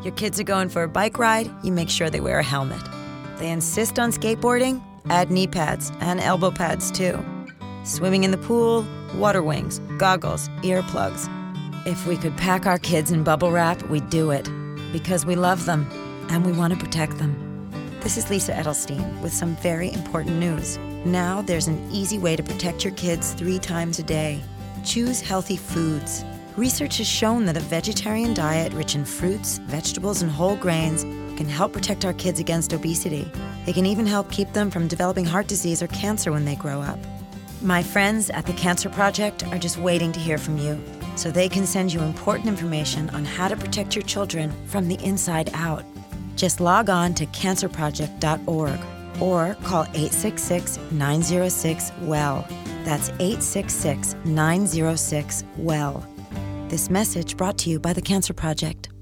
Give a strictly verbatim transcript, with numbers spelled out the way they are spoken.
Your kids are going for a bike ride, you make sure they wear a helmet. They insist on skateboarding, add knee pads and elbow pads too. Swimming in the pool, water wings, goggles, earplugs. If we could pack our kids in bubble wrap, we'd do it. Because we love them and we want to protect them. This is Lisa Edelstein with some very important news. Now there's an easy way to protect your kids three times a day. Choose healthy foods. Research has shown that a vegetarian diet rich in fruits, vegetables, and whole grains can help protect our kids against obesity. It can even help keep them from developing heart disease or cancer when they grow up. My friends at the Cancer Project are just waiting to hear from you, so they can send you important information on how to protect your children from the inside out. Just log on to cancer project dot org or call eight six six, nine zero six, W E L L. That's eight six six, nine zero six, W E L L. This message brought to you by the Cancer Project.